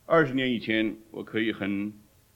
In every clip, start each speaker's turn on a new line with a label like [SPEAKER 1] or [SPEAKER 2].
[SPEAKER 1] 20年以前，我可以很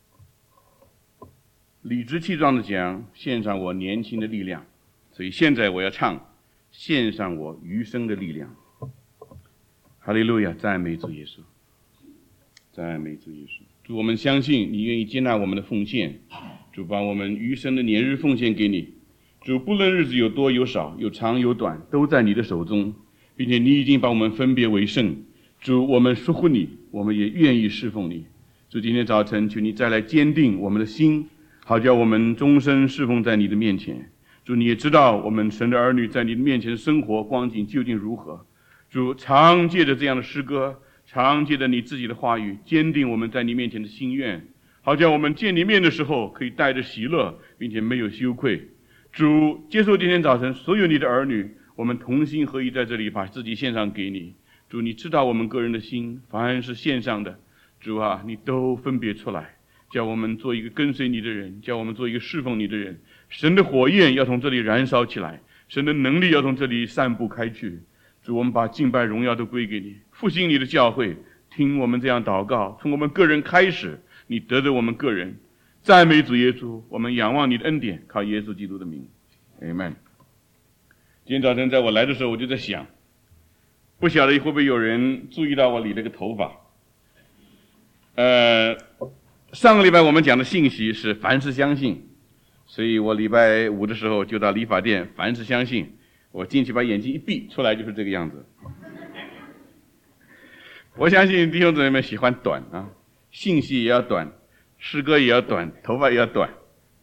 [SPEAKER 1] 理直气壮地讲，献上我年轻的力量。所以现在我要唱，献上我余生的力量。哈利路亚，赞美主耶稣，赞美主耶稣。主，我们相信你愿意接纳我们的奉献，主把我们余生的年日奉献给你。主，不论日子有多有少，有长有短，都在你的手中，并且你已经把我们分别为圣。主，我们属乎你，我们也愿意侍奉你。主，今天早晨求你再来坚定我们的心，好叫我们终身侍奉在你的面前。主，你也知道我们神的儿女在你的面前的生活光景究竟如何。主，常借着这样的诗歌，常借着你自己的话语，坚定我们在你面前的心愿，好叫我们见你面的时候可以带着喜乐，并且没有羞愧。主，接受今天早晨所有你的儿女，我们同心合一在这里，把自己献上给你。主，你知道我们个人的心，凡是献上的，主啊，你都分别出来，叫我们做一个跟随你的人，叫我们做一个侍奉你的人。神的火焰要从这里燃烧起来，神的能力要从这里散布开去。主，我们把敬拜荣耀都归给你，复兴你的教会，听我们这样祷告，从我们个人开始，你得着我们个人。赞美主耶稣，我们仰望你的恩典，靠耶稣基督的名 Amen。 今天早晨在我来的时候，我就在想，不晓得会不会有人注意到我理了个头发。上个礼拜我们讲的信息是凡事相信，所以我礼拜5的时候就到理发店，凡事相信，我进去把眼睛一闭，出来就是这个样子。我相信弟兄姊妹们喜欢短啊，信息也要短，诗歌也要短，头发也要短。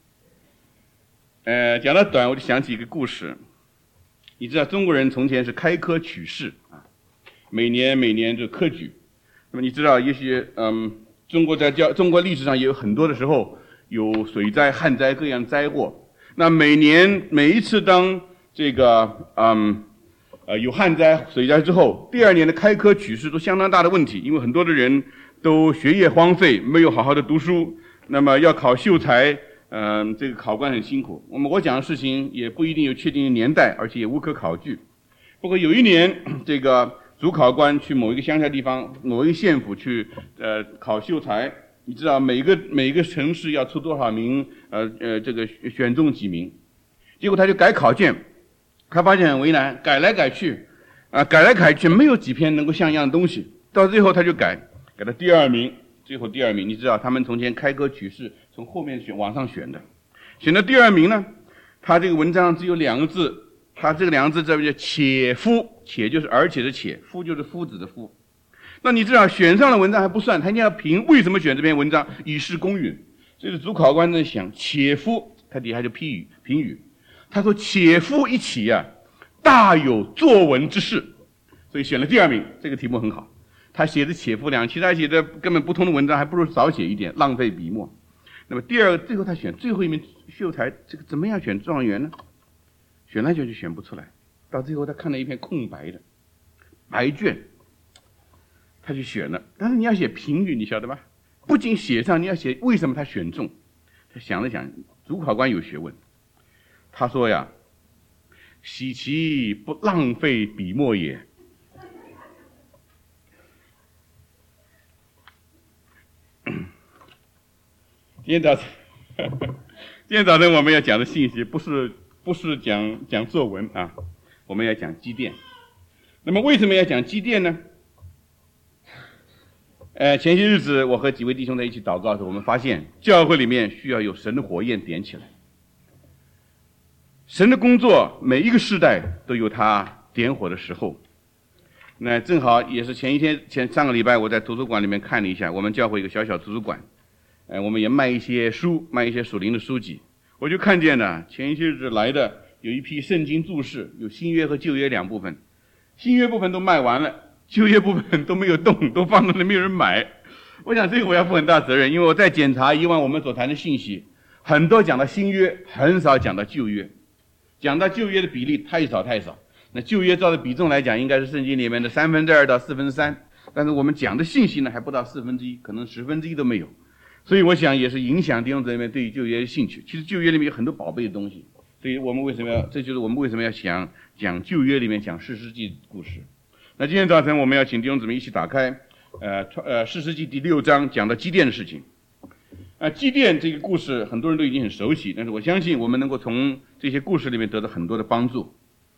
[SPEAKER 1] 讲到短，我就想起一个故事。你知道中国人从前是开科取士啊，每年就科举。那么你知道，也许中国历史上也有很多的时候有水灾、旱灾各样灾祸。那每一次当这个有旱灾、水灾之后，第2年的开科取士都相当大的问题，因为很多的人都学业荒废，没有好好的读书，那么要考秀才。这个考官很辛苦。我讲的事情也不一定有确定的年代，而且也无可考据。不过有一年，这个主考官去某一个乡下地方、某一个县府去考秀才。你知道每个城市要出多少名这个选中几名。结果他就改考卷，他发现很为难，改来改去没有几篇能够像样的东西。到最后他就改到第2名。最后第2名，你知道他们从前开科取士从后面往上选的，选到第2名呢，他这个文章只有2个字，他这个2个字这边叫且夫，且就是而且的且，夫就是夫子的夫。那你知道选上了文章还不算，他一定要评为什么选这篇文章，以示公允。所以主考官在想且夫，他底下就评语，他说且夫一起啊，大有作文之士，所以选了第2名。这个题目很好。他写的且夫2，其他写的根本不同的文章，还不如少写一点，浪费笔墨。那么最后他选最后一名秀才，这个怎么样选状元呢？选来选去选不出来，到最后他看了一片空白的白卷，他就选了。但是你要写评语，你晓得吧？不仅写上，你要写为什么他选中。他想了想，主考官有学问，他说呀：“喜其不浪费笔墨也。”今天早晨我们要讲的信息不是讲作文啊，我们要讲积淀。那么为什么要讲积淀呢？前些日子我和几位弟兄在一起祷告的时候，我们发现教会里面需要有神的火焰点起来。神的工作每一个世代都有他点火的时候。那正好也是上个礼拜我在图书馆里面看了一下，我们教会一个小小图书馆。我们也卖一些书，卖一些属灵的书籍。我就看见了，前些日子来的有一批圣经注释，有新约和旧约2部分。新约部分都卖完了，旧约部分都没有动，都放在那没有人买。我想这个我要负很大责任，因为我在检查以往我们所谈的信息，很多讲到新约，很少讲到旧约，讲到旧约的比例太少。那旧约照的比重来讲，应该是圣经里面的2/3到3/4，但是我们讲的信息呢，还不到1/4，可能1/10都没有。所以我想也是影响弟兄姊妹对于旧约的兴趣。其实旧约里面有很多宝贝的东西，所以这就是我们为什么要想讲旧约里面讲士师记故事。那今天早晨我们要请弟兄姊妹一起打开士师记第6章讲到基甸的事情。基甸这个故事很多人都已经很熟悉，但是我相信我们能够从这些故事里面得到很多的帮助。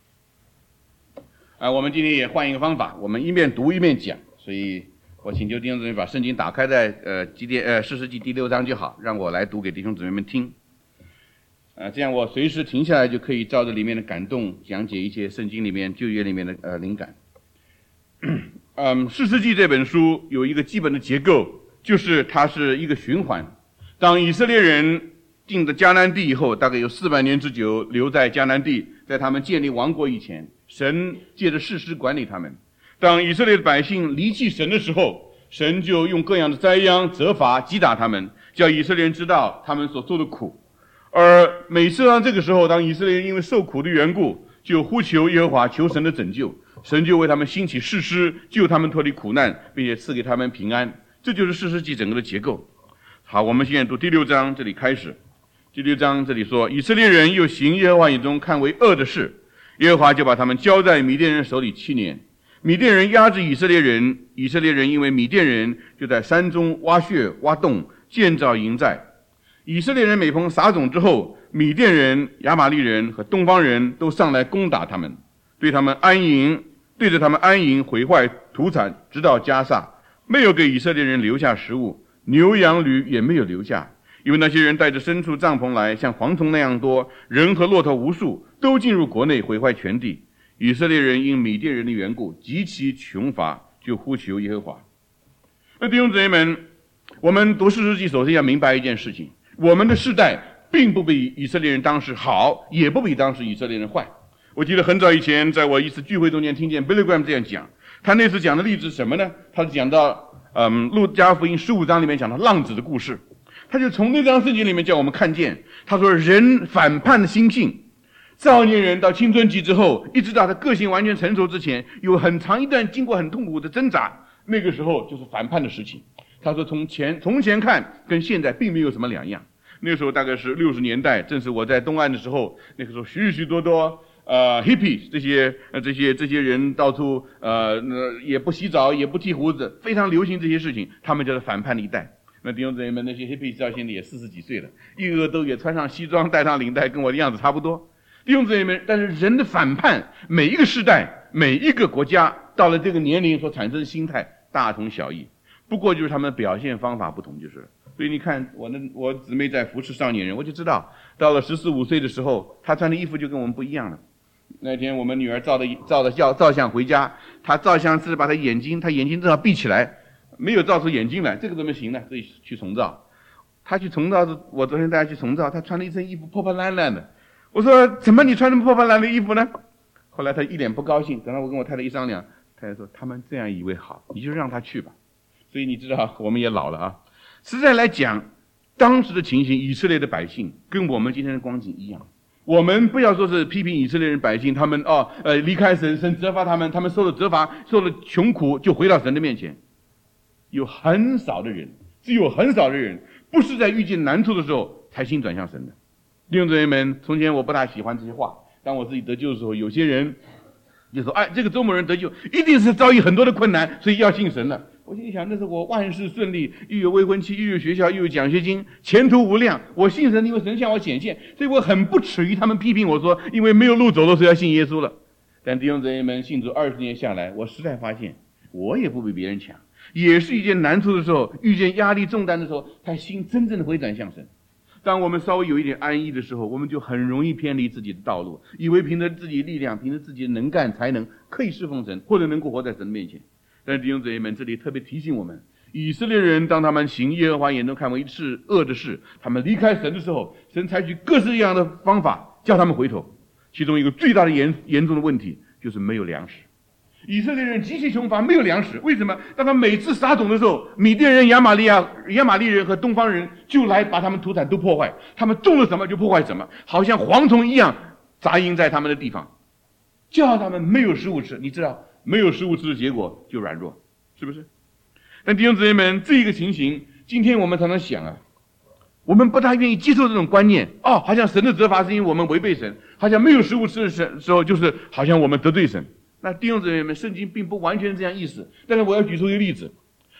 [SPEAKER 1] 我们今天也换一个方法，我们一面读一面讲，所以我请求弟兄姊妹把圣经打开在士师记第6章就好，让我来读给弟兄姊妹们听。这样我随时停下来就可以照着里面的感动讲解一些圣经里面旧约里面的灵感。士师记这本书有一个基本的结构，就是它是一个循环。当以色列人进了迦南地以后，大概有400年之久留在迦南地，在他们建立王国以前，神借着士师管理他们。当以色列的百姓离弃神的时候，神就用各样的灾殃责罚击打他们，叫以色列人知道他们所受的苦。而每次当这个时候，当以色列人因为受苦的缘故，就呼求耶和华，求神的拯救，神就为他们兴起士师，救他们脱离苦难，并且赐给他们平安。这就是士师记整个的结构。好，我们现在读第6章，这里开始。第6章这里说，以色列人又行耶和华眼中看为恶的事，耶和华就把他们交在米甸人手里7年。米甸人压制以色列人，以色列人因为米甸人，就在山中挖穴挖洞，建造营寨。以色列人每逢撒种之后，米甸人、亚玛利人和东方人都上来攻打他们，对着他们安营，毁坏土产，直到加萨，没有给以色列人留下食物，牛羊驴也没有留下，因为那些人带着牲畜帐篷来，像蝗虫那样多，人和骆驼无数，都进入国内，毁坏全地。以色列人因米甸人的缘故极其穷乏，就呼求耶和华。弟兄姊妹们，我们读士师记首先要明白一件事情，我们的世代并不比以色列人当时好，也不比当时以色列人坏。我记得很早以前在我一次聚会中间听见 Billy Graham 这样讲，他那次讲的例子是什么呢？他是讲到路加福音15章里面讲到浪子的故事，他就从那章圣经里面叫我们看见，他说人反叛的心性，少年人到青春期之后，一直到他个性完全成熟之前，有很长一段经过很痛苦的挣扎，那个时候就是反叛的时期。他说从前看跟现在并没有什么两样。那个时候大概是60年代，正是我在东岸的时候，那个时候许多hippies 这些人到处也不洗澡也不剃胡子，非常流行这些事情，他们就是反叛的一代。那弟兄姊妹们，那些 hippies 到现在也40几岁了，一个个都也穿上西装戴上领带，跟我的样子差不多。弟兄姊妹们，但是人的反叛，每一个世代每一个国家到了这个年龄所产生的心态大同小异，不过就是他们表现方法不同就是了。所以你看我姊妹在服侍少年人，我就知道到了14、15岁的时候，她穿的衣服就跟我们不一样了。那天我们女儿照相回家，她照相是把她眼睛正好闭起来，没有照出眼睛来，这个怎么行呢？所以去重照。她去重照，我昨天带她去重照，她穿了一身衣服破破烂烂的。我说怎么你穿这么破破烂烂的衣服呢？后来她一脸不高兴，等到我跟我太太一商量，太太说他们这样以为好，你就让她去吧。所以你知道我们也老了啊。实在来讲，当时的情形，以色列的百姓跟我们今天的光景一样。我们不要说是批评以色列人百姓，他们离开神，神责罚他们，他们受了责罚，受了穷苦，就回到神的面前。有很少的人，只有很少的人，不是在遇见难处的时候才心转向神的。弟兄姊妹们，从前我不大喜欢这些话，当我自己得救的时候，有些人就说：“哎，这个周某人得救，一定是遭遇很多的困难，所以要信神了。”我心里想，那是我万事顺利，又有未婚妻，又有学校，又有奖学金，前途无量。我信神，因为神向我显现，所以我很不耻于他们批评我说，因为没有路走的时候要信耶稣了。但弟兄姊妹们，信主20年下来，我实在发现，我也不比别人强，也是一件难处的时候，遇见压力重担的时候，他心真正的回转向神。当我们稍微有一点安逸的时候，我们就很容易偏离自己的道路，以为凭着自己的力量，凭着自己的能干才能，可以侍奉神，或者能够活在神的面前。但是弟兄姊妹们，这里特别提醒我们，以色列人当他们行耶和华眼中看为恶的事，他们离开神的时候，神采取各式各样的方法叫他们回头。其中一个最大的严重的问题就是没有粮食。以色列人极其穷乏，没有粮食。为什么？当他每次撒种的时候，米甸人、亚玛利人和东方人就来把他们土产都破坏，他们种了什么就破坏什么，好像蝗虫一样杂营在他们的地方，叫他们没有食物吃。你知道没有食物吃的结果就软弱，是不是？但弟兄姊妹们，这一个情形，今天我们常常想啊，我们不大愿意接受这种观念，好像神的责罚是因为我们违背神，好像没有食物吃的时候就是好像我们得罪神。那弟兄姊妹们，圣经并不完全这样意思，但是我要举出一个例子。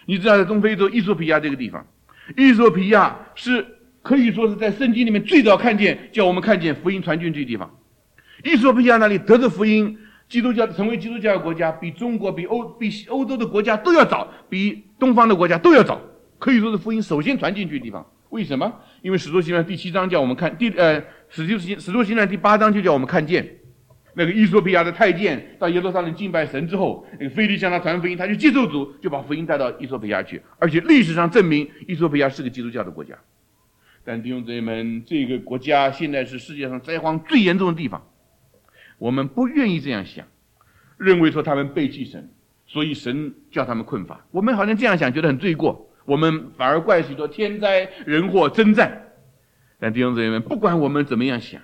[SPEAKER 1] 你知道，在东非洲伊索比亚这个地方，伊索比亚是可以说是在圣经里面最早看见叫我们看见福音传进去的地方。伊索比亚那里得着福音，基督教成为基督教的国家，比中国、比欧洲的国家都要早，比东方的国家都要早，可以说是福音首先传进去的地方。为什么？因为使徒行传第7章叫我们看，使徒行传第8章就叫我们看见。那个伊索比亚的太监到耶路撒冷敬拜神之后，那个腓力向他传福音，他就接受主，就把福音带到伊索比亚去，而且历史上证明伊索比亚是个基督教的国家。但弟兄姊妹们，这个国家现在是世界上灾荒最严重的地方，我们不愿意这样想，认为说他们背弃神，所以神叫他们困乏。我们好像这样想，觉得很罪过，我们反而怪许多天灾人祸征战。但弟兄姊妹们，不管我们怎么样想，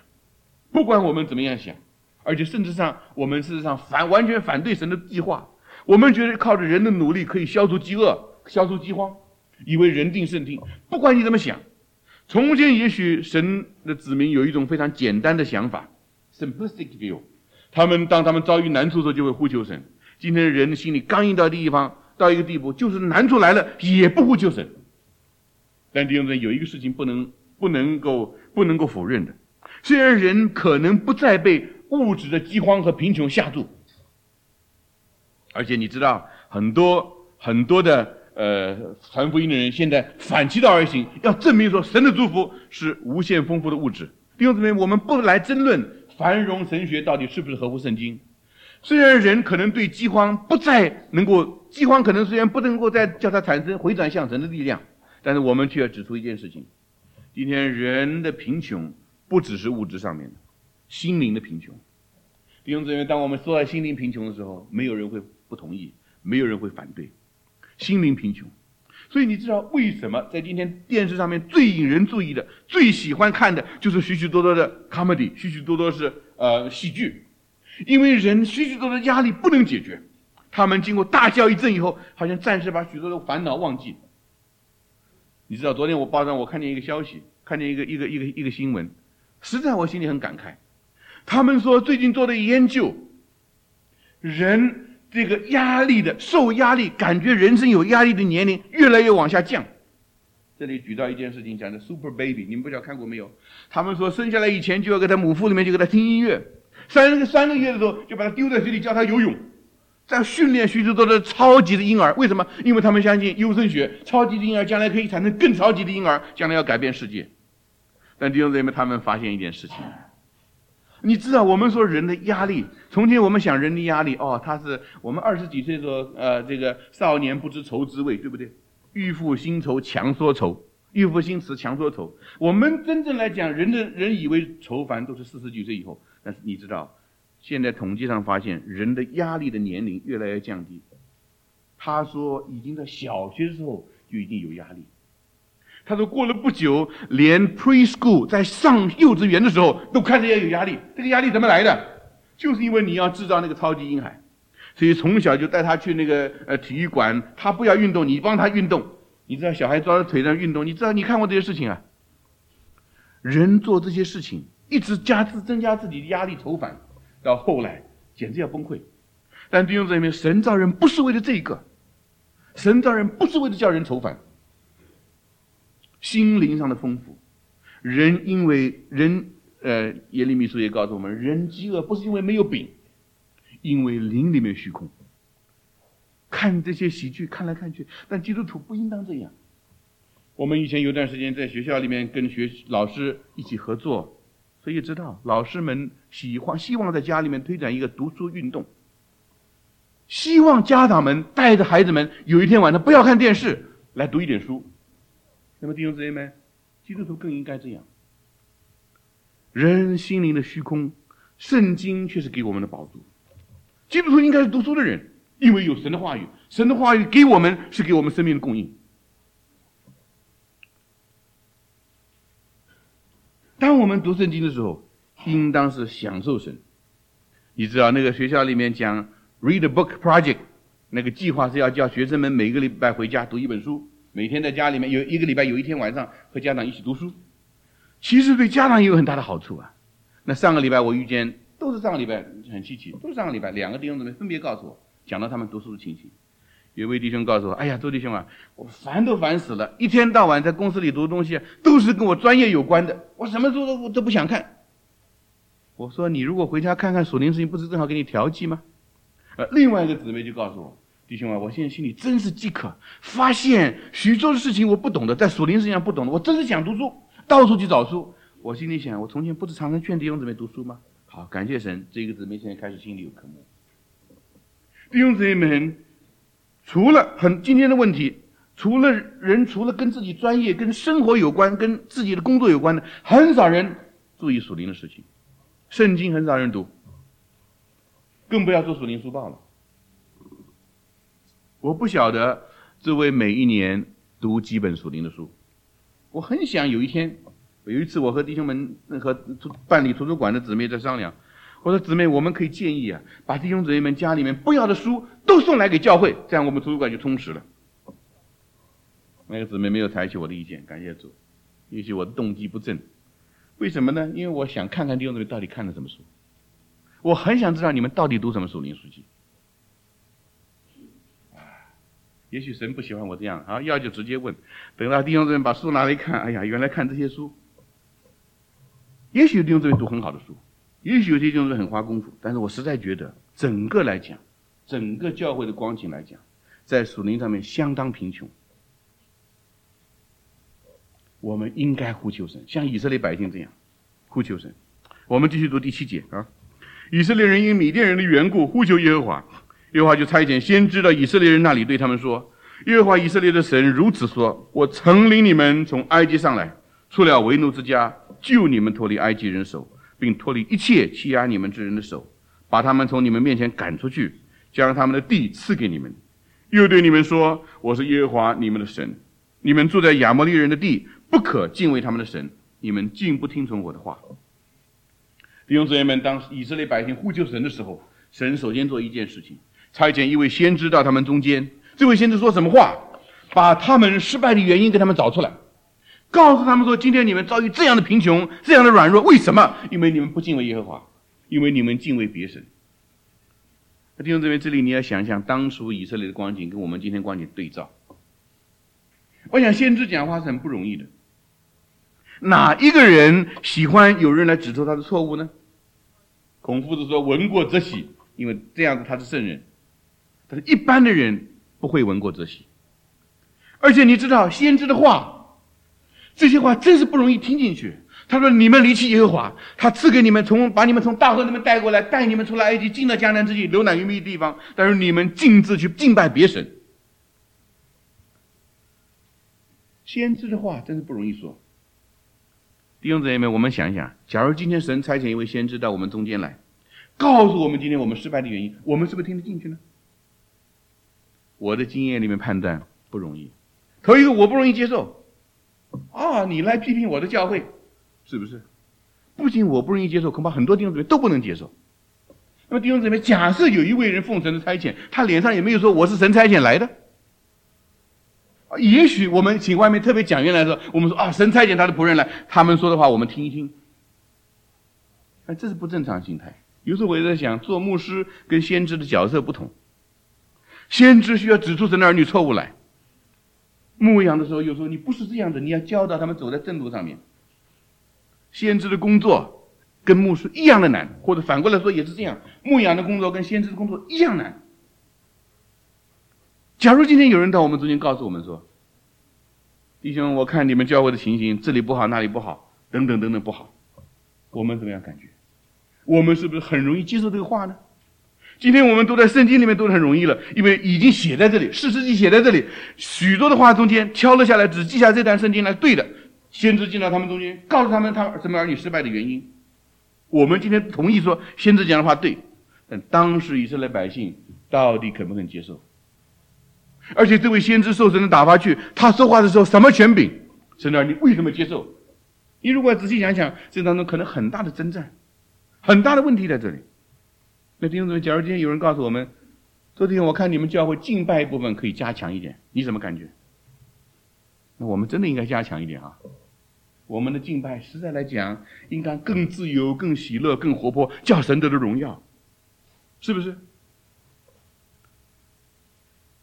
[SPEAKER 1] 而且甚至上，我们事实上完全反对神的计划。我们觉得靠着人的努力可以消除饥饿、消除饥荒，以为人定胜天。不管你怎么想，从前也许神的子民有一种非常简单的想法 ，simplistic view。当他们遭遇难处的时候，就会呼求神。今天人的心里刚硬到一个地步，就是难处来了也不呼求神。但弟兄姊妹，有一个事情不能够否认的，虽然人可能不再被物质的饥荒和贫穷吓住，而且你知道很多的传福音的人现在反其道而行，要证明说神的祝福是无限丰富的物质。弟兄姊妹，我们不来争论繁荣神学到底是不是合乎圣经。虽然人可能对饥荒可能虽然不能够再叫它产生回转向神的力量，但是我们却要指出一件事情：今天人的贫穷不只是物质上面的，心灵的贫穷。弟兄姊妹，当我们说到心灵贫穷的时候，没有人会不同意，没有人会反对。心灵贫穷，所以你知道为什么在今天电视上面最引人注意的、最喜欢看的就是许许多多的 comedy， 许许多多是喜剧，因为人许许多多的压力不能解决，他们经过大笑一阵以后，好像暂时把许多的烦恼忘记。你知道昨天报上我看见一个消息，看见一个新闻，实在我心里很感慨。他们说最近做的研究，人这个受压力，感觉人生有压力的年龄越来越往下降。这里举到一件事情，讲的 Super Baby， 你们不知道看过没有？他们说生下来以前就要给他母腹里面就给他听音乐，3个月的时候就把他丢在水里教他游泳，在训练许多的超级的婴儿。为什么？因为他们相信优生学，超级的婴儿将来可以产生更超级的婴儿，将来要改变世界。但弟兄姊妹，他们发现一件事情。你知道我们说人的压力，从前我们想人的压力，他是我们20几岁的时候，这个少年不知愁滋味，对不对？欲赋新愁强说愁，欲赋新词强说愁。我们真正来讲，人以为愁烦都是40几岁以后，但是你知道，现在统计上发现，人的压力的年龄越来越降低。他说，已经在小学的时候就已经有压力。他说过了不久，连 preschool 在上幼稚园的时候都开始要有压力。这个压力怎么来的？就是因为你要制造那个超级婴孩，所以从小就带他去那个体育馆，他不要运动，你帮他运动。你知道小孩抓着腿上运动，你看过这些事情啊？人做这些事情，一直增加自己的压力愁烦，到后来简直要崩溃。但弟兄姊妹，神造人不是为了这个，神造人不是为了叫人愁烦。心灵上的丰富，因为耶利米书也告诉我们，人饥饿不是因为没有饼，因为灵里面虚空。看这些喜剧看来看去，但基督徒不应当这样。我们以前有段时间在学校里面跟老师一起合作，所以知道老师们希望在家里面推展一个读书运动，希望家长们带着孩子们有一天晚上不要看电视，来读一点书。那么弟兄姊妹们，基督徒更应该这样。人心灵的虚空，圣经却是给我们的宝珠。基督徒应该是读书的人，因为有神的话语，神的话语给我们是给我们生命的供应。当我们读圣经的时候，应当是享受神。你知道那个学校里面讲 Read a Book Project， 那个计划是要叫学生们每个礼拜回家读一本书，每天在家里面有一个礼拜有一天晚上和家长一起读书。其实对家长也有很大的好处啊。那上个礼拜我遇见，都是上个礼拜，很稀奇，都是上个礼拜2个弟兄姊妹分别告诉我，讲到他们读书的情形。 有位弟兄告诉我，哎呀，周弟兄啊，我烦都烦死了，一天到晚在公司里读的东西都是跟我专业有关的，我什么书都不想看。我说你如果回家看看属灵事情，不是正好给你调剂吗？另外一个姊妹就告诉我，弟兄啊，我现在心里真是饥渴，发现许多的事情我不懂的，在属灵事情上不懂的，我真是想读书，到处去找书。我心里想，我从前不是常常劝弟兄姊妹读书吗？好，感谢神，这个姊妹现在开始心里有科目。弟兄姊妹们，除了今天的问题，除了跟自己专业、跟生活有关、跟自己的工作有关的，很少人注意属灵的事情。圣经很少人读，更不要做属灵书报了。我不晓得这位每一年读几本属灵的书，我很想有一天，有一次我和弟兄们和办理图书馆的姊妹在商量，我说姊妹，我们可以建议把弟兄姊妹们家里面不要的书都送来给教会，这样我们图书馆就充实了。那个姊妹没有采取我的意见，感谢主。也许我的动机不正，为什么呢？因为我想看看弟兄姊妹到底看了什么书，我很想知道你们到底读什么属灵书籍。也许神不喜欢我这样啊，要就直接问，等到弟兄姊妹把书拿来一看，哎呀，原来看这些书。也许弟兄姊妹读很好的书，也许有些弟兄姊妹很花功夫，但是我实在觉得整个来讲，整个教会的光景来讲，在属灵上面相当贫穷。我们应该呼求神，像以色列百姓这样呼求神。我们继续读第7节啊，以色列人因米甸人的缘故呼求耶和华，耶和华就差遣先知到以色列人那里，对他们说：耶和华以色列的神如此说，我曾领你们从埃及上来，出了为奴之家，救你们脱离埃及人手，并脱离一切欺压你们之人的手，把他们从你们面前赶出去，将他们的地赐给你们。又对你们说，我是耶和华你们的神，你们住在亚摩利人的地，不可敬畏他们的神，你们竟不听从我的话。弟兄姊妹们，当以色列百姓呼求神的时候，神首先做一件事情，差遣一位先知到他们中间。这位先知说什么话？把他们失败的原因给他们找出来，告诉他们说，今天你们遭遇这样的贫穷，这样的软弱，为什么？因为你们不敬畏耶和华，因为你们敬畏别神。弟兄姊妹，这里你要想想当初以色列的光景跟我们今天光景对照。我想先知讲话是很不容易的，哪一个人喜欢有人来指出他的错误呢？孔夫子说闻过则喜，因为这样子他是圣人，但是一般的人不会闻过则喜。而且你知道先知的话，这些话真是不容易听进去。他说你们离弃耶和华，他赐给你们把你们从大河那边带过来，带你们出来埃及，进了迦南之地，流奶与蜜的地方，但是你们径自去敬拜别神。先知的话真是不容易说。弟兄姊妹们，我们想一想，假如今天神差遣一位先知到我们中间来，告诉我们今天我们失败的原因，我们是不是听得进去呢？我的经验里面判断不容易。头一个我不容易接受你来批评我的教会，是不是？不仅我不容易接受，恐怕很多弟兄姊妹都不能接受。那么弟兄姊妹，假设有一位人奉神的差遣，他脸上也没有说我是神差遣来的，也许我们请外面特别讲员来说，我们说神差遣他的仆人来，他们说的话我们听一听。这是不正常心态。有时候我也在想，做牧师跟先知的角色不同，先知需要指出神的儿女错误来，牧养的时候有时候你不是这样的，你要教导他们走在正路上面。先知的工作跟牧师一样的难，或者反过来说也是这样，牧养的工作跟先知的工作一样难。假如今天有人到我们中间告诉我们说，弟兄，我看你们教会的情形，这里不好那里不好，等等等等不好，我们怎么样感觉？我们是不是很容易接受这个话呢？今天我们都在圣经里面都是很容易了，因为已经写在这里，士师记写在这里，许多的话中间挑了下来，只记下这段圣经来对的，先知进到他们中间，告诉他们什么儿女失败的原因。我们今天同意说先知讲的话对，但当时以色列百姓到底肯不肯接受？而且这位先知受神的打发去，他说话的时候什么权柄？神的儿女为什么接受？你如果仔细想想，这当中可能很大的征战，很大的问题在这里。那弟兄姊妹，假如今天有人告诉我们，昨天我看你们教会敬拜部分可以加强一点，你什么感觉？那我们真的应该加强一点啊！我们的敬拜实在来讲，应该更自由、更喜乐、更活泼，叫神得的荣耀，是不是？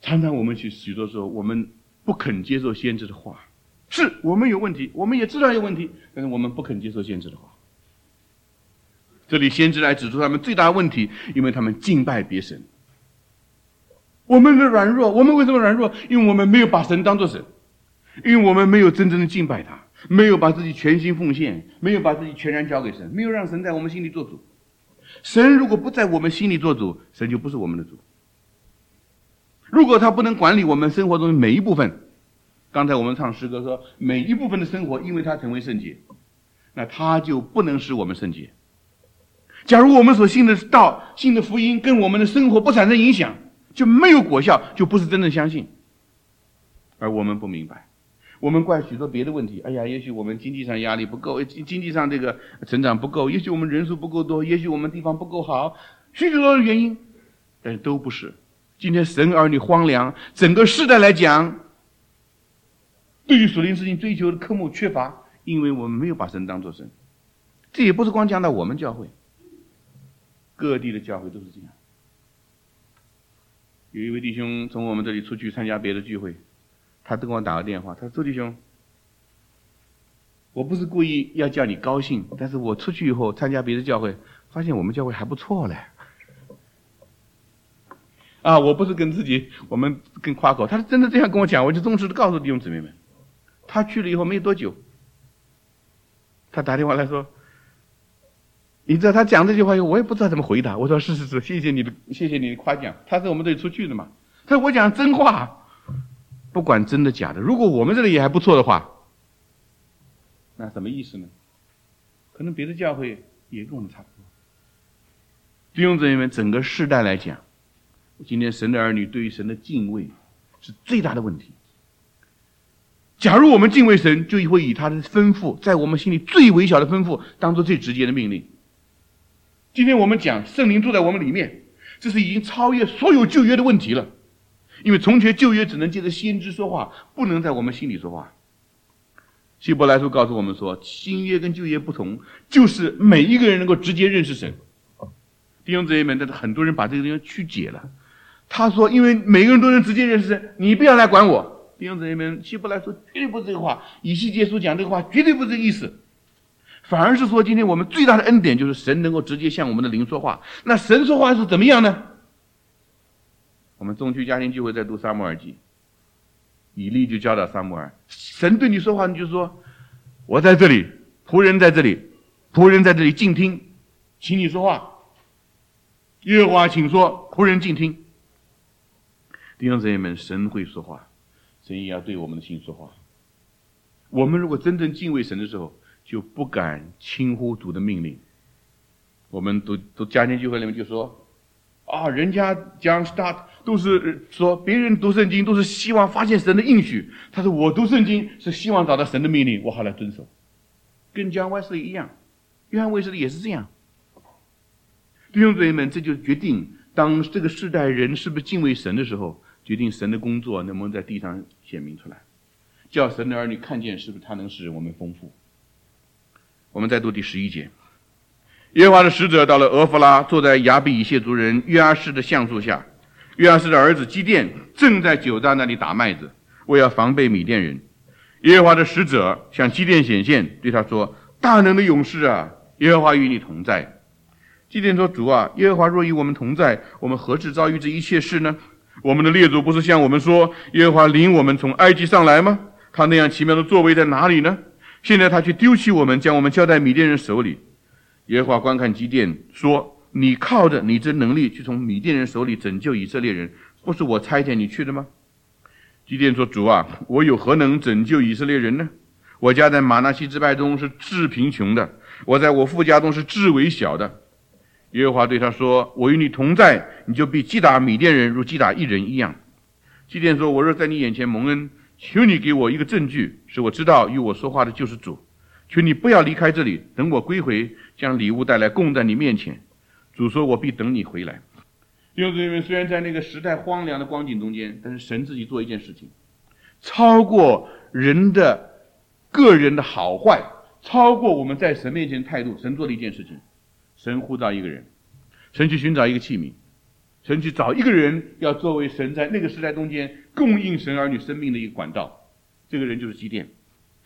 [SPEAKER 1] 常常我们许多时候我们不肯接受先知的话，是我们有问题，我们也知道有问题，但是我们不肯接受先知的话。这里先知来指出他们最大的问题，因为他们敬拜别神。我们的软弱，我们为什么软弱？因为我们没有把神当作神，因为我们没有真正的敬拜他，没有把自己全心奉献，没有把自己全然交给神，没有让神在我们心里做主。神如果不在我们心里做主，神就不是我们的主。如果他不能管理我们生活中的每一部分，刚才我们唱诗歌说每一部分的生活因为他成为圣洁，那他就不能使我们圣洁。假如我们所信的道、信的福音跟我们的生活不产生影响，就没有果效，就不是真正相信。而我们不明白，我们怪许多别的问题。哎呀，也许我们经济上压力不够，经济上这个成长不够，也许我们人数不够多，也许我们地方不够好，许多的原因，但是都不是。今天神儿女荒凉，整个世代来讲，对于属灵事情追求的科目缺乏，因为我们没有把神当作神。这也不是光讲到我们教会，各地的教会都是这样。有一位弟兄从我们这里出去参加别的聚会，他跟我打个电话，他说：“周弟兄，我不是故意要叫你高兴，但是我出去以后参加别的教会，发现我们教会还不错嘞。”啊，我不是跟我们跟夸口，他是真的这样跟我讲，我就忠实的告诉弟兄姊妹们，他去了以后没多久，他打电话来说，你知道他讲这句话以后，我也不知道怎么回答。我说是，谢谢你的夸奖。他是我们这里出去的嘛。他说我讲真话，不管真的假的。如果我们这里也还不错的话，那什么意思呢？可能别的教会也跟我们差不多。弟兄姊妹们，整个世代来讲，今天神的儿女对于神的敬畏是最大的问题。假如我们敬畏神，就会以他的吩咐，在我们心里最微小的吩咐当做最直接的命令。今天我们讲圣灵住在我们里面，这是已经超越所有旧约的问题了。因为从前旧约只能借着先知说话，不能在我们心里说话。希伯来书告诉我们说，新约跟旧约不同，就是每一个人能够直接认识神。弟兄姊妹们，但是很多人把这个东西曲解了。他说因为每个人都能直接认识神，你不要来管我。弟兄姊妹们，希伯来书绝对不是这个话，以西结书讲这个话绝对不是这个意思，反而是说今天我们最大的恩典就是神能够直接向我们的灵说话。那神说话是怎么样呢？我们中区家庭聚会在读撒母耳记，以利就教导撒母耳，神对你说话，你就说我在这里，仆人在这里，仆人在这里静听，请你说话。耶和华请说，仆人静听。弟兄姊妹们，神会说话，神也要对我们的心说话。我们如果真正敬畏神的时候，就不敢轻忽主的命令。我们读家庭聚会里面就说啊，人家讲 start 都是说别人读圣经都是希望发现神的应许，他说我读圣经是希望找到神的命令，我好来遵守。跟John Wesley一样，约翰卫斯理也是这样。弟兄姊妹们，这就决定当这个世代人是不是敬畏神的时候，决定神的工作能不能在地上显明出来，叫神的儿女看见是不是他能使我们丰富。我们再读第11节，耶和华的使者到了俄弗拉，坐在亚比以谢族人约阿施的橡树下。约阿施的儿子基甸正在酒榨那里打麦子，为要防备米甸人。耶和华的使者向基甸显现，对他说：大能的勇士啊，耶和华与你同在。基甸说：主啊，耶和华若与我们同在，我们何至遭遇这一切事呢？我们的列祖不是向我们说，耶和华领我们从埃及上来吗？他那样奇妙的作为在哪里呢？现在他却丢弃我们，将我们交在米甸人手里。耶和华观看基甸说：你靠着你这能力去从米甸人手里拯救以色列人，不是我差遣你去的吗？基甸说：主啊，我有何能拯救以色列人呢？我家在玛拿西支派中是至贫穷的，我在我父家中是至微小的。耶和华对他说：我与你同在，你就必击打米甸人如击打一人一样。基甸说：我若在你眼前蒙恩，求你给我一个证据，使我知道与我说话的就是主。求你不要离开这里，等我归回，将礼物带来供在你面前。主说：我必等你回来。弟兄姊妹们，虽然在那个时代荒凉的光景中间，但是神自己做一件事情，超过人的个人的好坏，超过我们在神面前的态度，神做了一件事情。神呼召一个人，神去寻找一个器皿， 神去找一个人，要作为神在那个时代中间供应神儿女生命的一个管道。这个人就是基甸。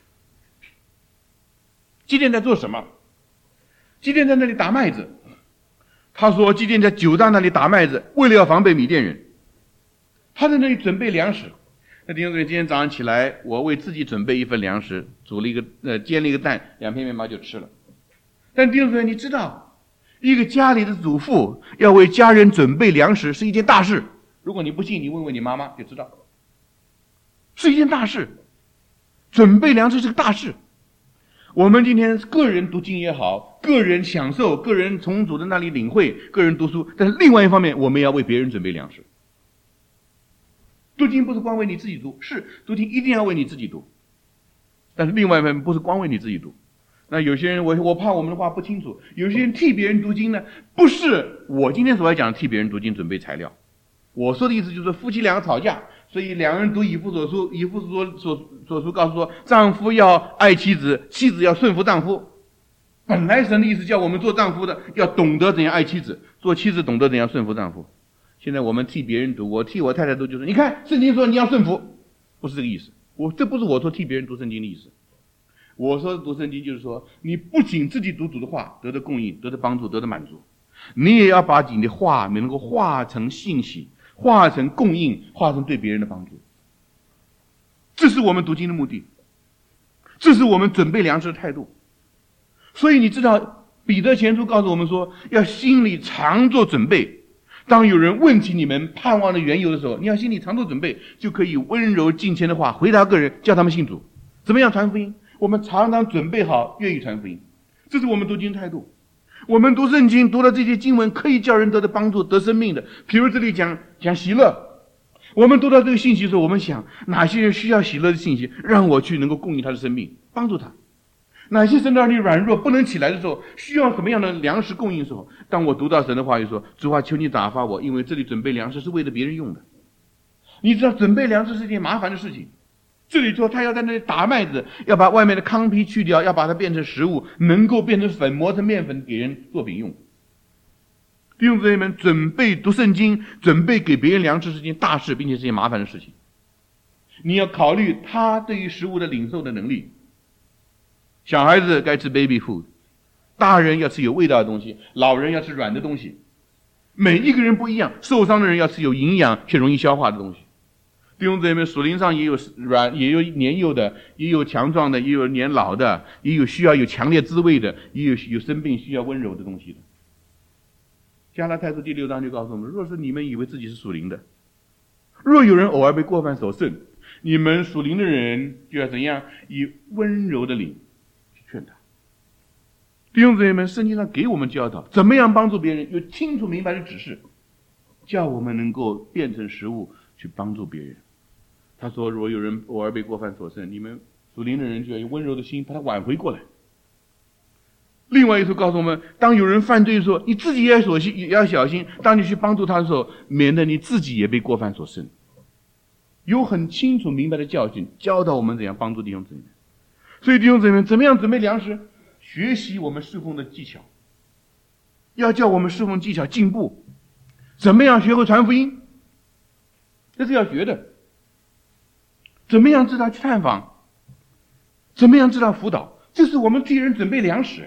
[SPEAKER 1] 基甸在做什么？基甸在那里打麦子。他说基甸在酒榨那里打麦子，为了要防备米甸人。他在那里准备粮食。那弟兄姊妹，今天早上起来，我为自己准备一份粮食，煎了一个蛋，2片面包就吃了。但弟兄姊妹，你知道，一个家里的主妇要为家人准备粮食是一件大事。如果你不信，你问问你妈妈就知道，是一件大事。准备粮食是个大事。我们今天个人读经也好，个人享受，个人从主的那里领会，个人读书，但是另外一方面，我们要为别人准备粮食。读经不是光为你自己读，是读经一定要为你自己读，但是另外一方面不是光为你自己读。那有些人，我怕我们的话不清楚，有些人替别人读经呢，不是我今天所要讲替别人读经准备材料。我说的意思就是夫妻两个吵架，所以两个人读以弗所书，以弗所书告诉说，丈夫要爱妻子，妻子要顺服丈夫。本来神的意思叫我们做丈夫的要懂得怎样爱妻子，做妻子懂得怎样顺服丈夫。现在我们替别人读，我替我太太读，就是你看圣经说你要顺服，不是这个意思。这不是我说替别人读圣经的意思。我说读圣经就是说，你不仅自己读主的话得到供应，得到帮助，得到满足，你也要把你的话能够化成信息，化成供应，化成对别人的帮助。这是我们读经的目的，这是我们准备粮食的态度。所以你知道彼得前书告诉我们说，要心里常做准备，当有人问起你们盼望的缘由的时候，你要心里常做准备，就可以温柔敬谦的话回答个人，叫他们信主。怎么样传福音？我们常常准备好，愿意传福音，这是我们读经态度。我们读圣经，读了这些经文，可以叫人得到帮助，得生命的。比如这里讲喜乐，我们读到这个信息的时候，我们想哪些人需要喜乐的信息，让我去能够供应他的生命，帮助他。哪些神的儿女软弱不能起来的时候，需要什么样的粮食供应的时候，当我读到神的话语说，主啊，求你打发我，因为这里准备粮食是为了别人用的。你知道准备粮食是件麻烦的事情。这里说他要在那里打麦子，要把外面的糠皮去掉，要把它变成食物，能够变成粉，磨成面粉给人做饼用。弟兄姊妹们，准备读圣经，准备给别人粮食是件大事，并且是件麻烦的事情。你要考虑他对于食物的领受的能力。小孩子该吃 baby food， 大人要吃有味道的东西，老人要吃软的东西。每一个人不一样，受伤的人要吃有营养却容易消化的东西。弟兄姊妹们，属灵上也有软，也有年幼的，也有强壮的，也有年老的，也有需要有强烈滋味的，也有生病需要温柔的东西的。加拉太书第6章就告诉我们，若是你们以为自己是属灵的，若有人偶尔被过犯所胜，你们属灵的人就要怎样？以温柔的灵去劝他。弟兄姊妹们，圣经上给我们教导怎么样帮助别人，有清楚明白的指示，叫我们能够变成食物去帮助别人。他说，如果有人偶尔被过犯所胜，你们属灵的人就要有温柔的心把他挽回过来。另外一处告诉我们，当有人犯罪的时候，你自己也要小心，当你去帮助他的时候，免得你自己也被过犯所胜。有很清楚明白的教训，教导我们怎样帮助弟兄姊妹。所以弟兄姊妹，怎么样准备粮食？学习我们侍奉的技巧，要叫我们侍奉技巧进步。怎么样学会传福音？这是要学的。怎么样知道去探访？怎么样知道辅导？这是我们替人准备粮食。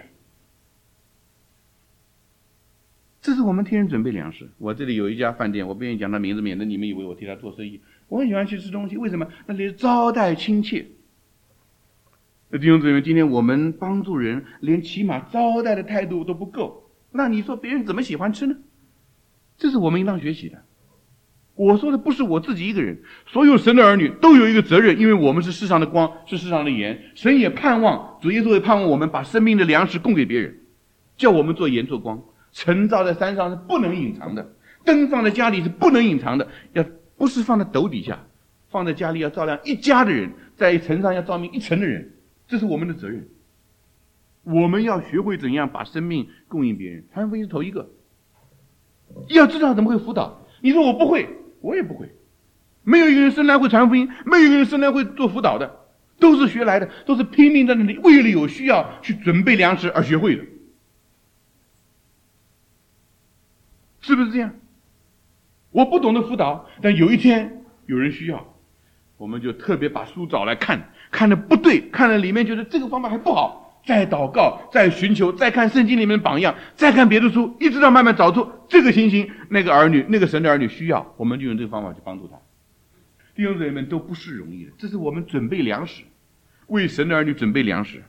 [SPEAKER 1] 这是我们替人准备粮食。我这里有一家饭店，我不愿意讲他名字，免得你们以为我替他做生意。我很喜欢去吃东西，为什么？那里招待亲切。弟兄姊妹，今天我们帮助人，连起码招待的态度都不够，那你说别人怎么喜欢吃呢？这是我们应当学习的。我说的不是我自己一个人，所有神的儿女都有一个责任，因为我们是世上的光，是世上的盐。神也盼望，主耶稣也盼望我们把生命的粮食供给别人，叫我们做盐做光。晨照在山上是不能隐藏的，灯放在家里是不能隐藏的，不是放在斗底下，放在家里要照亮一家的人，在城上要照明一城的人，这是我们的责任。我们要学会怎样把生命供应别人，传福音是头一个。要知道怎么会辅导。你说我不会，我也不会。没有一个人生来会传福音，没有一个人生来会做辅导的，都是学来的，都是拼命在那里为了有需要去准备粮食而学会的。是不是这样？ 我不懂得辅导，但有一天有人需要，我们就特别把书找来看，看的不对，看了里面觉得这个方法还不好，再祷告，再寻求，再看圣经里面的榜样，再看别的书，一直到慢慢找出这个情形，那个儿女，那个神的儿女需要，我们就用这个方法去帮助他。弟兄姊妹们，都不是容易的，这是我们准备粮食，为神的儿女准备粮食。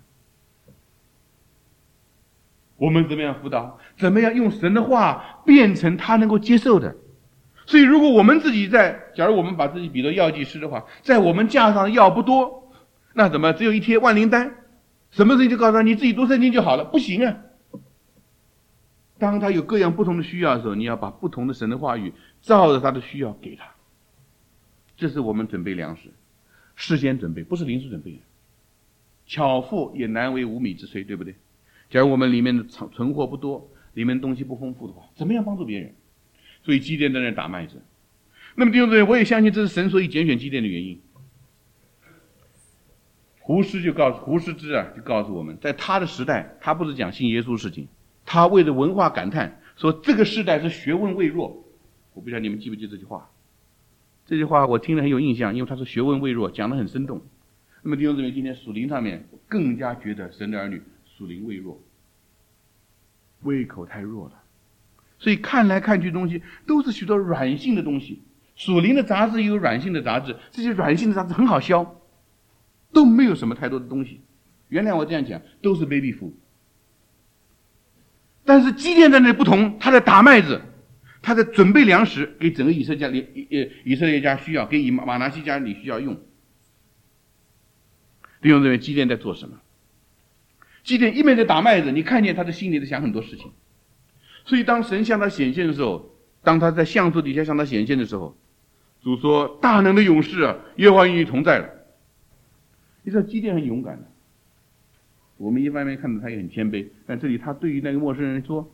[SPEAKER 1] 我们怎么样辅导？怎么样用神的话变成他能够接受的？所以如果我们自己假如我们把自己比作药剂师的话，在我们架上的药不多，那怎么只有一贴万灵丹？什么事情就告诉他你自己读圣经就好了？不行啊！当他有各样不同的需要的时候，你要把不同的神的话语照着他的需要给他。这是我们准备粮食，事先准备，不是临时准备的。巧妇也难为无米之炊，对不对？假如我们里面的存货不多，里面东西不丰富的话，怎么样帮助别人？所以基甸在那打麦子。那么弟兄姊妹，我也相信这是神所以拣选基甸的原因。胡适之就告诉我们，在他的时代，他不是讲信耶稣的事情，他为了文化感叹说这个时代是学问未弱。我不知道你们记不记得这句话？这句话我听了很有印象，因为他说学问未弱，讲得很生动。那么弟兄姊妹，今天属灵上面更加觉得神的儿女属灵未弱，胃口太弱了，所以看来看去东西都是许多软性的东西。属灵的杂质也有软性的杂质，这些软性的杂质很好消，都没有什么太多的东西。原谅我这样讲，都是 baby food。但是基甸在那里不同，他在打麦子，他在准备粮食给整个以色列家需要，给马拿西家里需要用。弟兄姊妹，基甸在做什么？基甸一面在打麦子，你看见他的心里在想很多事情。所以当神向他显现的时候，当他在橡树底下向他显现的时候，主说：大能的勇士啊，耶和华与你同在了。你知道基甸很勇敢的，我们一方面看到他也很谦卑，但这里他对于那个陌生人说，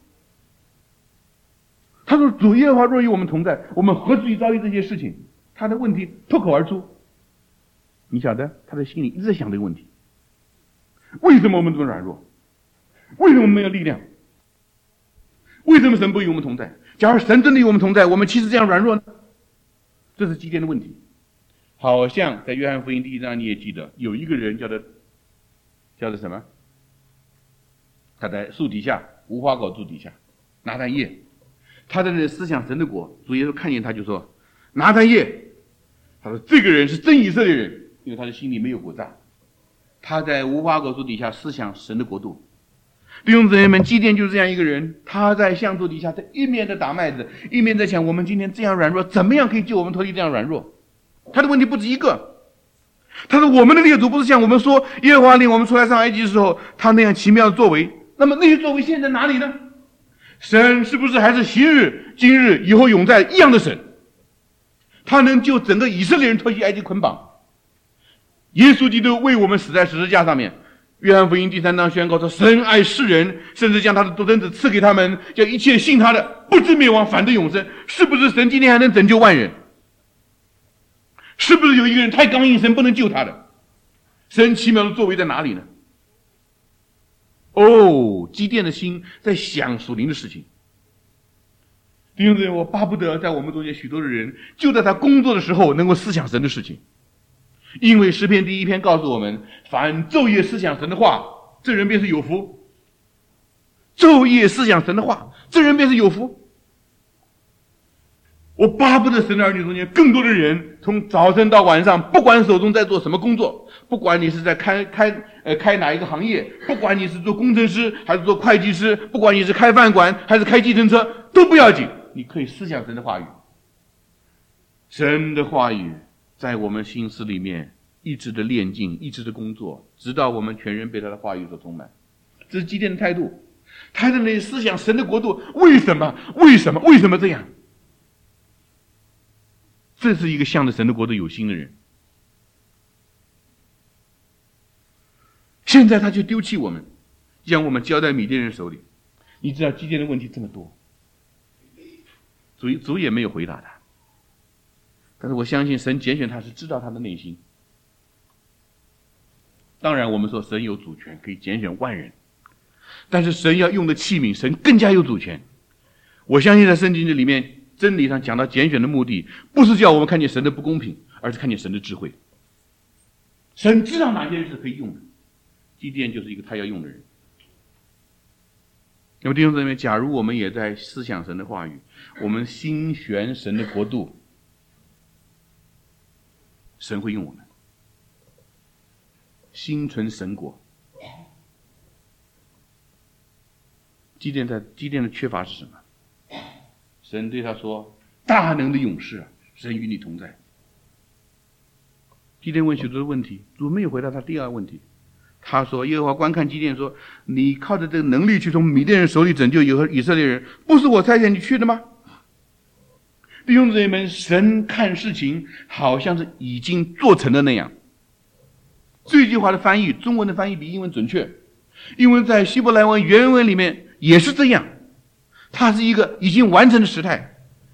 [SPEAKER 1] 他说：主耶和华若与我们同在，我们何至于遭遇这些事情？他的问题脱口而出。你晓得他的心里一直在想这个问题，为什么我们这么软弱？为什么没有力量？为什么神不与我们同在？假如神真的与我们同在，我们其实这样软弱呢？这是基甸的问题。好像在约翰福音第1章你也记得，有一个人叫做什么？他在树底下，无花果树底下，拿但业，他在那里思想神的国。主耶稣看见他就说：拿但业，他说这个人是真以色列人，因为他的心里没有诡诈。他在无花果树底下思想神的国度。弟兄姊妹们，基甸就是这样一个人，他在橡树底下，他一面在打麦子，一面在想我们今天这样软弱，怎么样可以救我们脱离这样软弱？他的问题不止一个。他说我们的列祖不是像我们说耶和华领我们出来上埃及的时候他那样奇妙的作为，那么那些作为现在哪里呢？神是不是还是昔日今日以后永在一样的神？他能救整个以色列人脱离埃及捆绑。耶稣基督为我们死在十字架上面。约翰福音第3章宣告说，神爱世人，甚至将他的独生子赐给他们，叫一切信他的不至灭亡，反得永生。是不是神今天还能拯救万人？是不是有一个人太刚硬，神不能救他的？神奇妙的作为在哪里呢？基甸的心在想属灵的事情。弟兄姊妹，我巴不得在我们中间许多的人，就在他工作的时候能够思想神的事情。因为诗篇第1篇告诉我们，凡昼夜思想神的话，这人便是有福。昼夜思想神的话，这人便是有福。我巴不得神的儿女中间更多的人，从早晨到晚上，不管手中在做什么工作，不管你是在开哪一个行业，不管你是做工程师还是做会计师，不管你是开饭馆还是开计程车，都不要紧，你可以思想神的话语。神的话语在我们心思里面一直的炼净，一直的工作，直到我们全人被他的话语所充满。这是基甸的态度。他在那里思想神的国度，为什么这样？这是一个向着神的国度有心的人。现在他就丢弃我们，将我们交在米甸人手里。你知道基甸的问题这么多，主也没有回答他。但是我相信神拣选他是知道他的内心。当然我们说神有主权，可以拣选万人，但是神要用的器皿，神更加有主权。我相信在圣经里面真理上讲到拣选的目的，不是叫我们看见神的不公平，而是看见神的智慧。神知道哪些人是可以用的，基甸就是一个他要用的人。那么弟兄姊妹，假如我们也在思想神的话语，我们心悬神的国度，神会用我们。心存神国。基甸的缺乏是什么？神对他说：大能的勇士啊，神与你同在。基甸问许多的问题，主没有回答他第二个问题。他说：耶和华观看基甸说，你靠着这个能力去从米甸人手里拯救以色列人，不是我差遣你去的吗？弟兄姊妹们，神看事情好像是已经做成的那样。这句话的翻译，中文的翻译比英文准确，因为在希伯来文原文里面也是这样，它是一个已经完成的时态。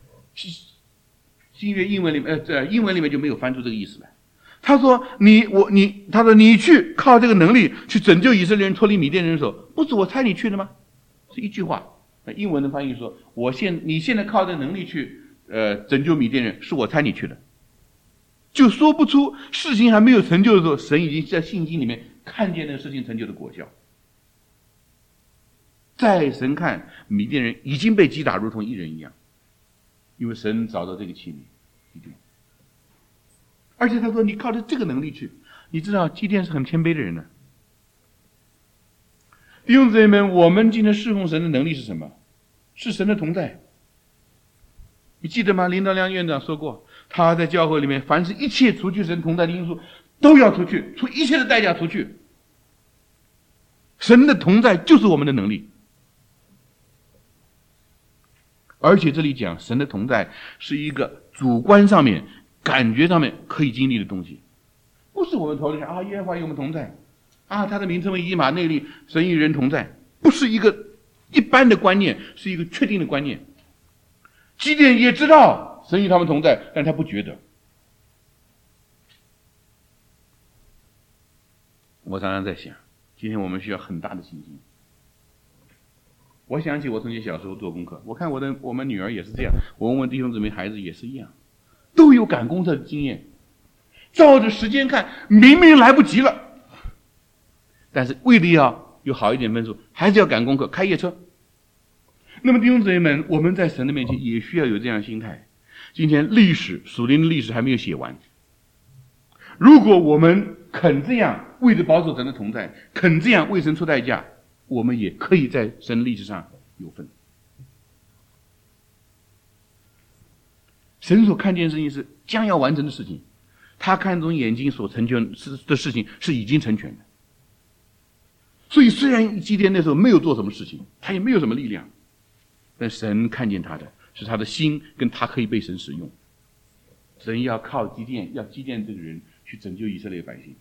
[SPEAKER 1] 新约英文里面，英文里面就没有翻出这个意思来。他说他说你去靠这个能力去拯救以色列人脱离米甸人手，不是我差你去的吗？是一句话。英文的翻译说，你现在靠这个能力去拯救米甸人，是我差你去的。就说不出事情还没有成就的时候，神已经在信心里面看见那个事情成就的果效。在神看，米甸人已经被击打如同一人一样，因为神找到这个器皿，基甸。而且他说你靠着这个能力去，你知道基甸是很谦卑的人呢。弟兄姊妹们，我们今天侍奉神的能力是什么？是神的同在。你记得吗？林道亮院长说过，他在教会里面，凡是一切除去神同在的因素，都要除去，出一切的代价除去。神的同在就是我们的能力。而且这里讲神的同在是一个主观上面、感觉上面可以经历的东西，不是我们头里想啊，耶和华与我们同在啊，他的名称为以马内利，神与人同在，不是一个一般的观念，是一个确定的观念。基甸也知道神与他们同在，但他不觉得。我常常在想，今天我们需要很大的信心。我想起我从前小时候做功课，我看我们女儿也是这样，我问弟兄姊妹孩子也是一样，都有赶功课的经验，照着时间看，明明来不及了，但是为了要有好一点分数，还是要赶功课，开夜车。那么弟兄姊妹们，我们在神的面前也需要有这样的心态。今天属灵的历史还没有写完，如果我们肯这样为了保守神的同在，肯这样为神出代价，我们也可以在神的历史上有份。神所看见的事情是将要完成的事情，他看中眼睛所成就的事情是已经成全的。所以虽然基甸那时候没有做什么事情，他也没有什么力量，但神看见他的是他的心，跟他可以被神使用。神要靠基甸，要基甸这个人去拯救以色列百姓。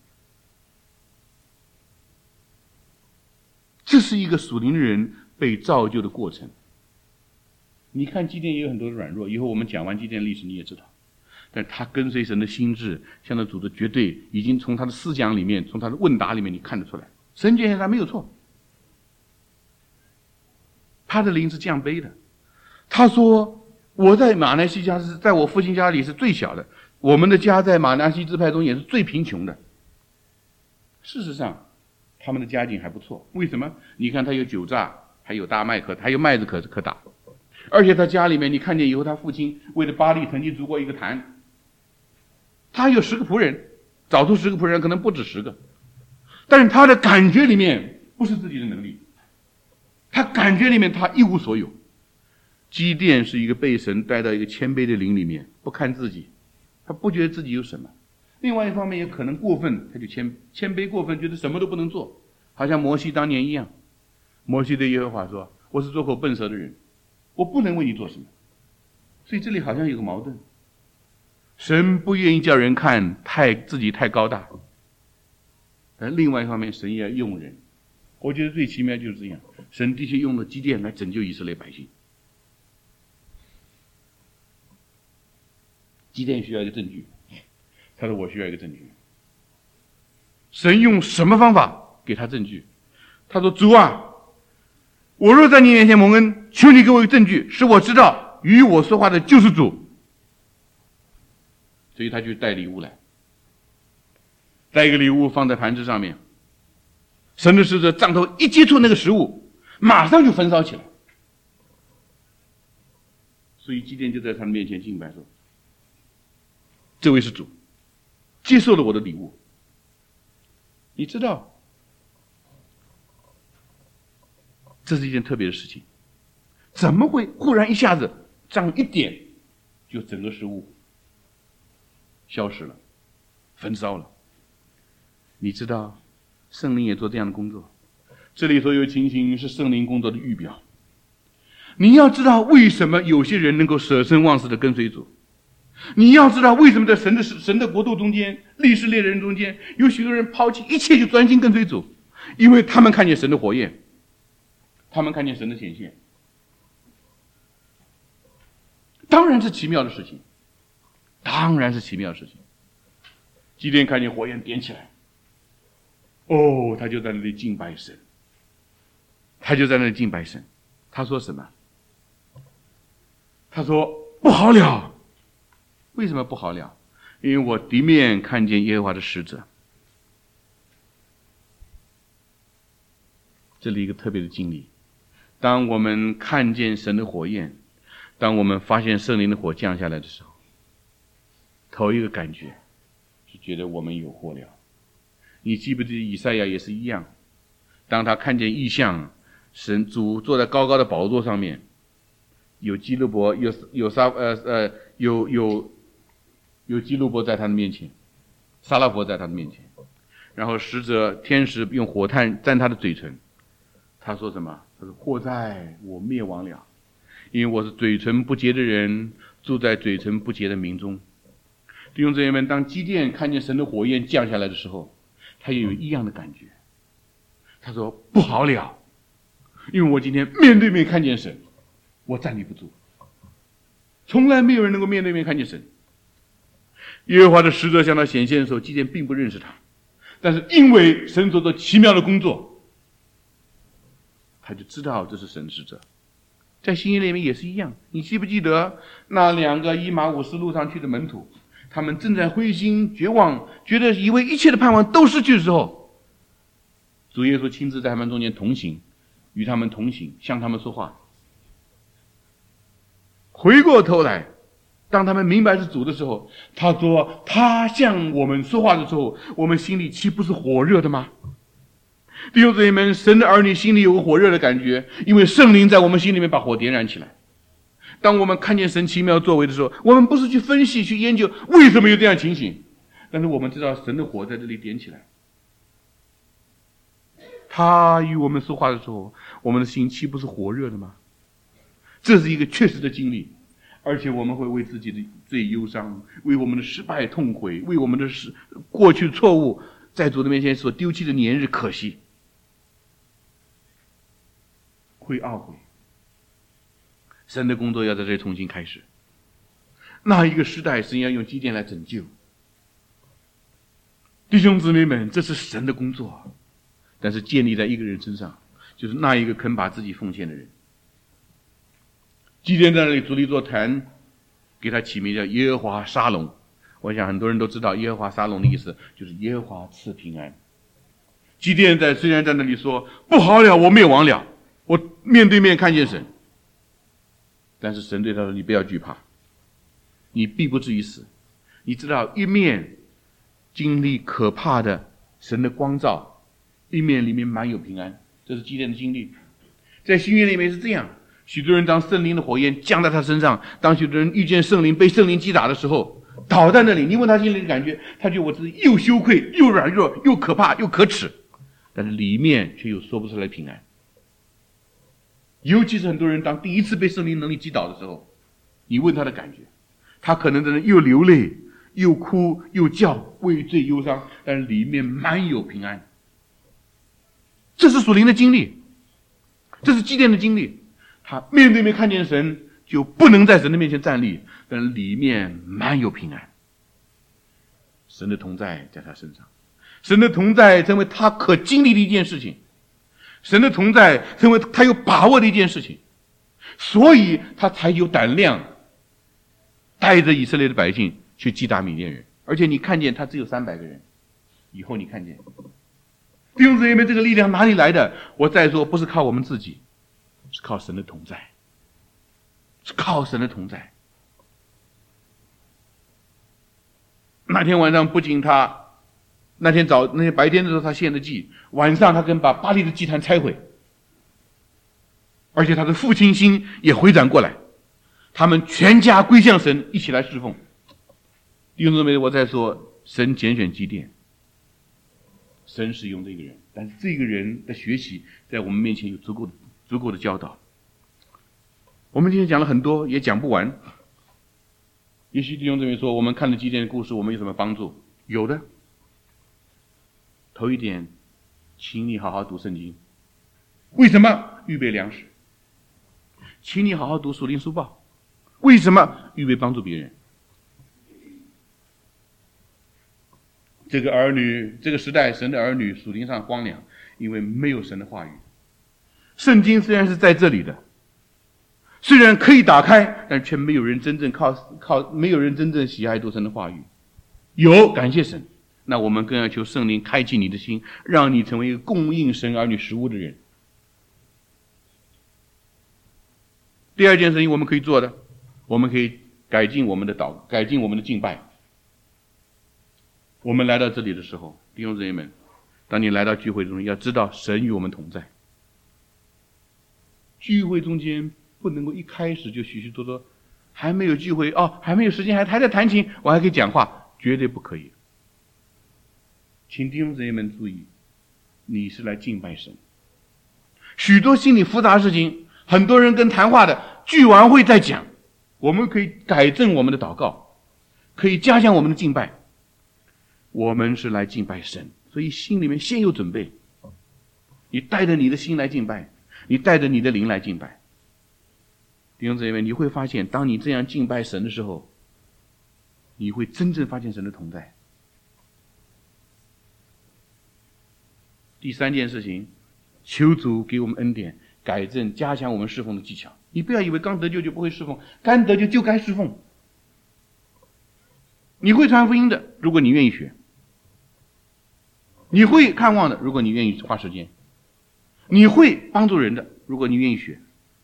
[SPEAKER 1] 这是一个属灵的人被造就的过程。你看基甸也有很多的软弱，以后我们讲完基甸历史你也知道，但他跟随神的心智，向着主的绝对，已经从他的思想里面，从他的问答里面你看得出来，神拣选他没有错。他的灵是降卑的。他说我在马来西亚是在我父亲家里是最小的，我们的家在马来西支派中也是最贫穷的。事实上他们的家境还不错，为什么？你看他有酒榨，还有大麦还有麦子可打，而且他家里面你看见以后，他父亲为了巴力曾经筑过一个坛，他有10个仆人，找出10个仆人可能不止10个，但是他的感觉里面不是自己的能力，他感觉里面他一无所有。基甸是一个被神带到一个谦卑的灵里面，不看自己，他不觉得自己有什么。另外一方面也可能过分，他就谦卑过分，觉得什么都不能做，好像摩西当年一样。摩西对耶和华说，我是做口笨舌的人，我不能为你做什么。所以这里好像有个矛盾，神不愿意叫人看自己太高大，但另外一方面神也要用人。我觉得最奇妙就是这样，神的确用了基甸来拯救以色列百姓。基甸需要一个证据，他说我需要一个证据。神用什么方法给他证据？他说主啊，我若在你面前蒙恩，求你给我一个证据，使我知道与我说话的就是主。所以他去带礼物来，带一个礼物放在盘子上面，神的使者杖头一接触那个食物，马上就焚烧起来。所以基甸就在他的面前敬拜说，这位是主，接受了我的礼物。你知道这是一件特别的事情，怎么会忽然一下子杖一点就整个食物消失了，焚烧了？你知道圣灵也做这样的工作，这里所有情形是圣灵工作的预表。你要知道为什么有些人能够舍身忘死的跟随主，你要知道为什么在神的国度中间，历史列人中间有许多人抛弃一切就专心跟随主，因为他们看见神的火焰，他们看见神的显现。当然是奇妙的事情，当然是奇妙的事情。基甸看见火焰点起来，他就在那里敬拜神，他就在那里敬拜神。他说什么？他说不好了。为什么不好了？因为我敌面看见耶和华的使者。这里一个特别的经历，当我们看见神的火焰，当我们发现圣灵的火降下来的时候，头一个感觉是觉得我们有祸了。你记不记得以赛亚也是一样，当他看见异象，神主坐在高高的宝座上面，有基路伯，有基路伯在他的面前，撒拉佛在他的面前，然后使者天使用火炭沾他的嘴唇。他说什么？他说祸哉，我灭亡了，因为我是嘴唇不洁的人，住在嘴唇不洁的民中。弟兄姊妹们，当基甸看见神的火焰降下来的时候，他也有一样的感觉。他说不好了，因为我今天面对面看见神，我站立不住。从来没有人能够面对面看见神。耶和华的使者向他显现的时候，基甸并不认识他，但是因为神所做奇妙的工作，他就知道这是神使者。在新约里面也是一样，你记不记得那两个以马忤斯路上去的门徒，他们正在灰心绝望，觉得以为一切的盼望都失去的时候，主耶稣亲自在他们中间同行，与他们同行，向他们说话。回过头来，当他们明白是主的时候，他说他向我们说话的时候，我们心里岂不是火热的吗？弟兄姊妹们，神的儿女心里有个火热的感觉，因为圣灵在我们心里面把火点燃起来。当我们看见神奇妙作为的时候，我们不是去分析去研究为什么有这样情形，但是我们知道神的火在这里点起来。他与我们说话的时候，我们的心岂不是火热的吗？这是一个确实的经历，而且我们会为自己的罪忧伤，为我们的失败痛悔，为我们的过去错误在主的面前所丢弃的年日可惜，会懊悔。神的工作要在这里重新开始。那一个时代，神要用基甸来拯救。弟兄姊妹们，这是神的工作，但是建立在一个人身上，就是那一个肯把自己奉献的人。基甸在那里筑了一座坛，给他起名叫耶和华沙龙。我想很多人都知道耶和华沙龙的意思，就是耶和华赐平安。基甸虽然在那里说不好了，我灭亡了，我面对面看见神，但是神对他说，你不要惧怕，你必不至于死。你知道，一面经历可怕的神的光照，一面里面满有平安，这是基甸的经历。在新约里面是这样，许多人当圣灵的火焰降在他身上，当许多人遇见圣灵被圣灵击打的时候，倒在那里，你问他心里的感觉，他觉得我自己又羞愧又软弱又可怕又可耻，但是里面却又说不出来平安。尤其是很多人当第一次被圣灵能力击倒的时候，你问他的感觉，他可能在那又流泪又哭又叫，为罪忧伤，但是里面满有平安。这是属灵的经历，这是基甸的经历。他面对面看见神，就不能在神的面前站立，但是里面满有平安。神的同在在他身上，神的同在成为他可经历的一件事情，神的同在成为他有把握的一件事情。 所以他才有胆量带着以色列的百姓去击打米甸人。而且你看见他只有300个人，以后你看见弟兄姊妹们，这个力量哪里来的？我再说，不是靠我们自己，是靠神的同在，是靠神的同在。那天晚上不仅他那天白天的时候他献的祭，晚上他把巴力的祭坛拆毁，而且他的父亲心也回转过来，他们全家归向神，一起来侍奉。弟兄姊妹，我再说，神拣选基甸，神使用这个人，但是这个人的学习在我们面前有足够的教导。我们今天讲了很多，也讲不完。也许弟兄姊妹说，我们看了基甸的故事，我们有什么帮助？有的。头一点，请你好好读圣经。为什么？预备粮食。请你好好读属灵书报。为什么？预备帮助别人。这个儿女，这个时代，神的儿女属灵上荒凉，因为没有神的话语。圣经虽然是在这里的，虽然可以打开，但却没有人真正没有人真正喜爱读神的话语。有，感谢神。那我们更要求圣灵开启你的心，让你成为一个供应神儿女食物的人。第二件事情我们可以做的，我们可以改进我们的改进我们的敬拜。我们来到这里的时候，弟兄姊妹们，当你来到聚会中，要知道神与我们同在。聚会中间不能够一开始就许许多多，还没有聚会还没有时间，还在弹琴，我还可以讲话，绝对不可以。请弟兄姊妹们注意，你是来敬拜神。许多心理复杂的事情，很多人跟谈话的聚完会再讲，我们可以改正我们的祷告，可以加强我们的敬拜。我们是来敬拜神，所以心里面先有准备。你带着你的心来敬拜，你带着你的灵来敬拜。弟兄姊妹，你会发现，当你这样敬拜神的时候，你会真正发现神的同在。第三件事情，求主给我们恩典，改正加强我们侍奉的技巧。你不要以为刚得救就不会侍奉，刚得救就该侍奉。你会传福音的，如果你愿意学；你会看望的，如果你愿意花时间；你会帮助人的，如果你愿意学。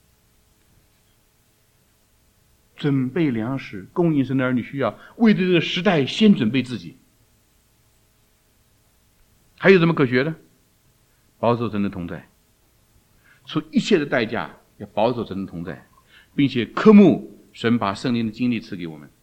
[SPEAKER 1] 准备粮食，供应神的儿女需要，为这个时代先准备自己。还有什么可学的？保守神的同在，出一切的代价要保守神的同在，并且渴慕神把圣灵的经历赐给我们。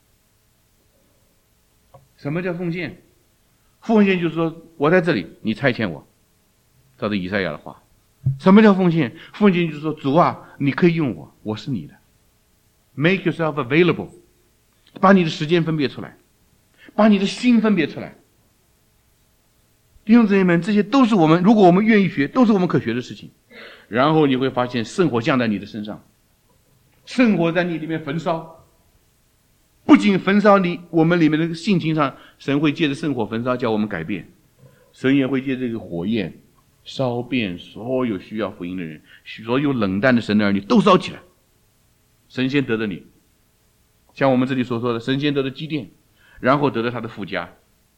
[SPEAKER 1] 什么叫奉献？奉献就是说，我在这里，你差遣我，照着以赛亚的话。什么叫奉献？奉献就是说，主啊，你可以用我，我是你的。Make yourself available， 把你的时间分别出来，把你的心分别出来。弟兄姊妹们，这些都是我们，如果我们愿意学，都是我们可学的事情。然后你会发现圣火降在你的身上，圣火在你里面焚烧，不仅焚烧我们里面的性情上，神会借着圣火焚烧叫我们改变，神也会借这个火焰烧遍所有需要福音的人，所有冷淡的神的儿女都烧起来。神先得着你，像我们这里所说的，神先得着基甸，然后得着他的附加。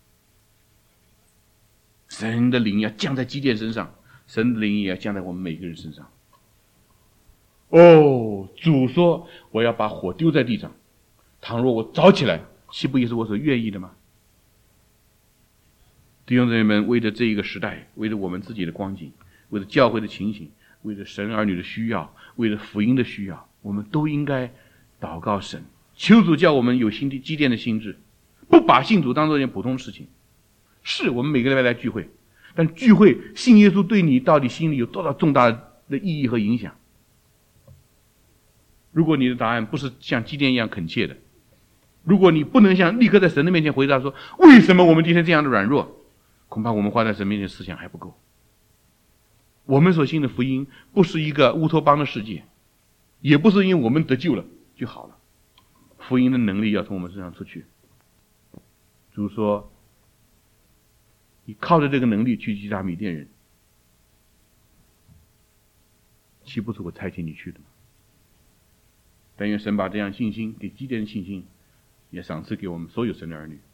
[SPEAKER 1] 神的灵要降在基甸身上，神的灵也要降在我们每个人身上。主说我要把火丢在地上，倘若我着起来，岂不也是我所愿意的吗？弟兄姊妹们，为了这一个时代，为了我们自己的光景，为了教会的情形，为了神儿女的需要，为了福音的需要，我们都应该祷告神，求主叫我们有基甸的心智，不把信主当作一件普通的事情。是我们每个礼拜来聚会，但聚会信耶稣对你到底心里有多少重大的意义和影响？如果你的答案不是像基甸一样恳切的，如果你不能像立刻在神的面前回答说，为什么我们今天这样的软弱，恐怕我们花在神面前思想还不够。我们所信的福音不是一个乌托邦的世界，也不是因为我们得救了就好了，福音的能力要从我们身上出去。主说，你靠着这个能力去击打米甸人，岂不是我差遣你去的吗？ 但愿神把这样信心给基甸的信心，也赏赐给我们所有神的儿女。